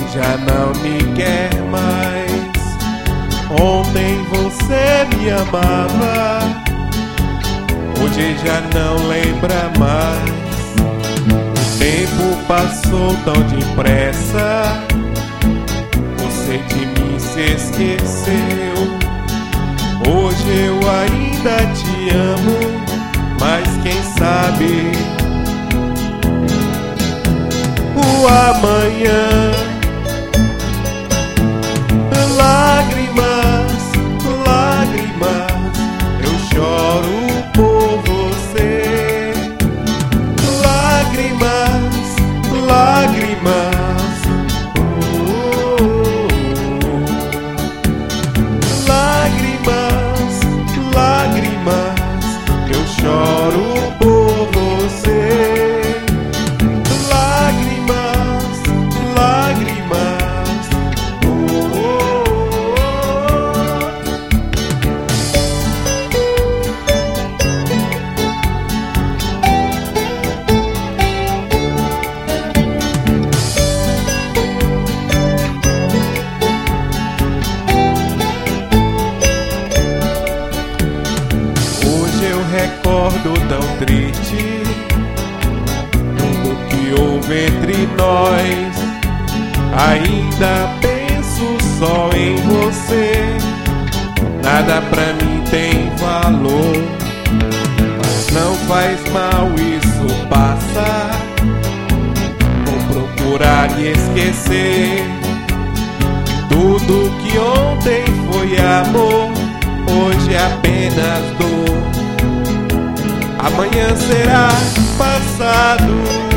já não me quer mais. Ontem você me amava, hoje já não lembra mais. O tempo passou tão depressa, você de mim se esqueceu. Hoje eu ainda te amo, mas quem sabe o amanhã. Lágrimas, lágrimas, eu choro por você. Lágrimas, lágrimas, lágrimas, lágrimas, eu choro por você. Lágrimas, lágrimas. Recordo tão triste tudo que houve entre nós. Ainda penso só em você. Nada pra mim tem valor, mas não faz mal, isso passa. Vou procurar e esquecer tudo que ontem foi amor, hoje é apenas dor. Amanhã será passado.